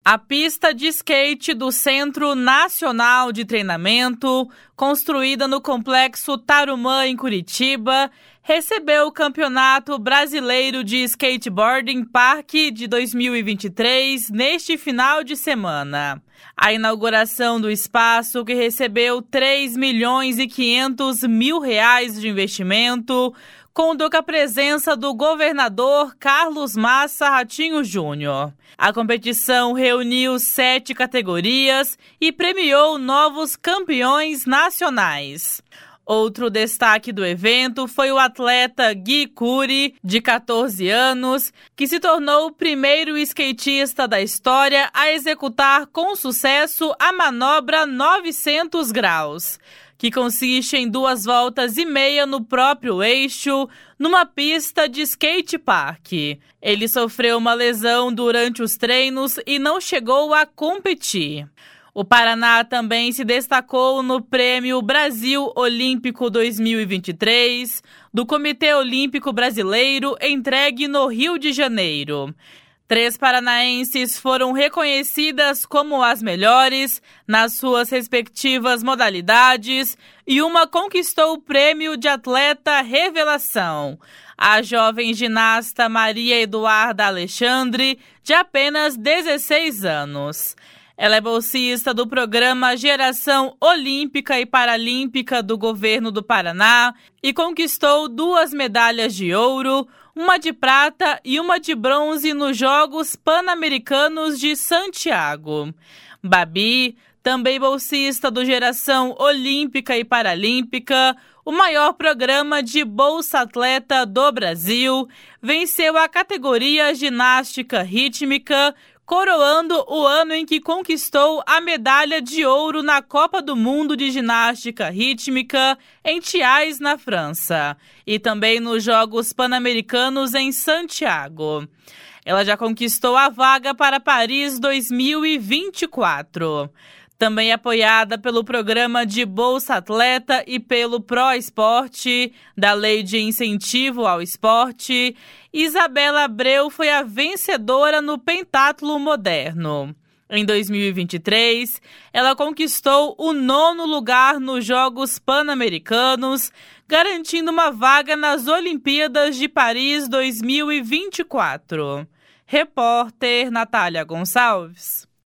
A pista de skate do Centro Nacional de Treinamento, construída no Complexo Tarumã, em Curitiba, recebeu o Campeonato Brasileiro de Skateboarding Parque de 2023 neste final de semana. A inauguração do espaço, que recebeu R$ 3.500.000 de investimento, contou com a presença do governador Carlos Massa Ratinho Júnior. A competição reuniu 7 categorias e premiou novos campeões nacionais. Outro destaque do evento foi o atleta Gui Curi, de 14 anos, que se tornou o primeiro skatista da história a executar com sucesso a manobra 900 graus, que consiste em 2,5 voltas no próprio eixo, numa pista de skate park. Ele sofreu uma lesão durante os treinos e não chegou a competir. O Paraná também se destacou no Prêmio Brasil Olímpico 2023 do Comitê Olímpico Brasileiro, entregue no Rio de Janeiro. 3 paranaenses foram reconhecidas como as melhores nas suas respectivas modalidades e uma conquistou o prêmio de atleta revelação, a jovem ginasta Maria Eduarda Alexandre, de apenas 16 anos. Ela é bolsista do programa Geração Olímpica e Paralímpica do Governo do Paraná e conquistou 2 medalhas de ouro, uma de prata e uma de bronze nos Jogos Pan-Americanos de Santiago. Babi, também bolsista do Geração Olímpica e Paralímpica, o maior programa de Bolsa Atleta do Brasil, venceu a categoria ginástica rítmica, coroando o ano em que conquistou a medalha de ouro na Copa do Mundo de Ginástica Rítmica em Thiais, na França, e também nos Jogos Pan-Americanos em Santiago. Ela já conquistou a vaga para Paris 2024. Também apoiada pelo Programa de Bolsa Atleta e pelo Pro Esporte, da Lei de Incentivo ao Esporte, Isabela Abreu foi a vencedora no pentatlo moderno. Em 2023, ela conquistou o 9º lugar nos Jogos Pan-Americanos, garantindo uma vaga nas Olimpíadas de Paris 2024. Repórter Natália Gonçalves.